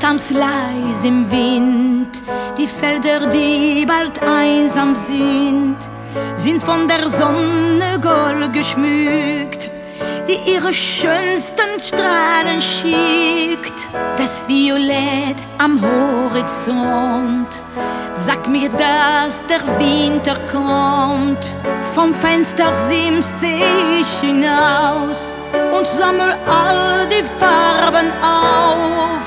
tanzt leis im Wind. Die Felder, die bald einsam sind von der Sonne gold geschmückt, die ihre schönsten Strahlen schickt. Das Violett am Horizont sagt mir, dass der Winter kommt. Vom Fenster sims seh ich hinaus und sammel all die Farben auf.